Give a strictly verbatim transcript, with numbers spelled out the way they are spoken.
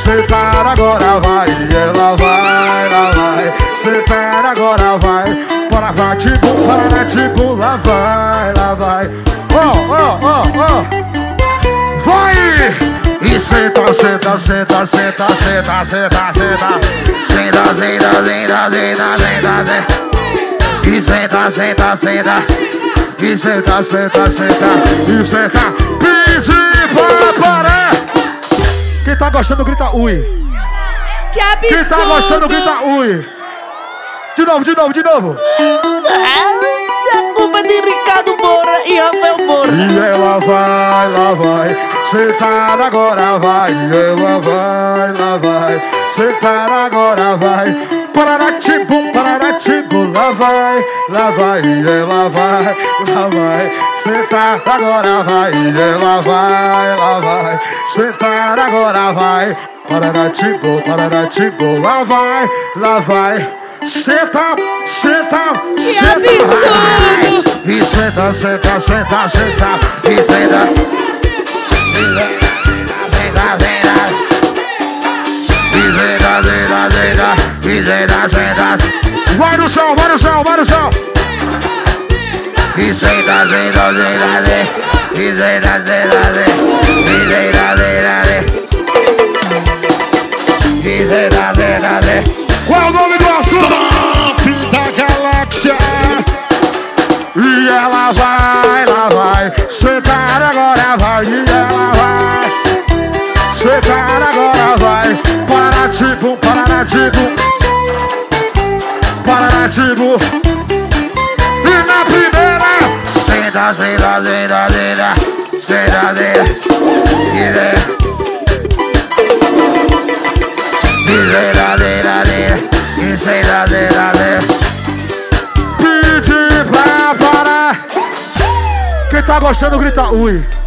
sentar agora vai, ela vai, ela vai. Sentar agora vai, para vai, tipo, para tipo, lá vai, lá vai. Ó, ó, ó, ó. Vai! E senta, senta, senta, senta, senta, senta, senta. Senta, senta, senta, senta, senta, senta. E senta, senta, senta. E senta, senta, senta. E senta. Pede pra parar. Quem tá gostando grita ui. Que absurdo! Quem tá gostando grita ui. De novo, de novo, de novo. A culpa é de Ricardo Moura e Rafael Moura. E ela vai, lá vai. Sentar agora vai. Ela vai, lá vai. Sentar agora vai. Pararatibu, pararatibu, lá vai, lá vai. Ela vai, lá vai. Sentar agora vai. Ela vai, lá vai. Sentar agora vai. Pararatibu, pararatibu, lá vai, lá vai. Senta, senta, Que senta. absurdo! E senta, senta, senta, senta. E senta. E senta, senta. E senta, senta, senta. E senta, senta. Vai no chão, vai no chão, vai no chão. E senta, senta, senta, senta. E senta, senta, senta. E senta, senta, senta. E senta, senta, senta. Qual o nome do assunto? Top da galáxia. E ela vai, ela vai. Sentar agora vai. E ela vai. Sentar agora vai. Pararatibu, pararatibu. Pararatibu. E na primeira. Senta, senta, senta, senta. Senta, senta. E senta. E senta, senta, senta. Pede pra parar. Quem tá gostando grita ui.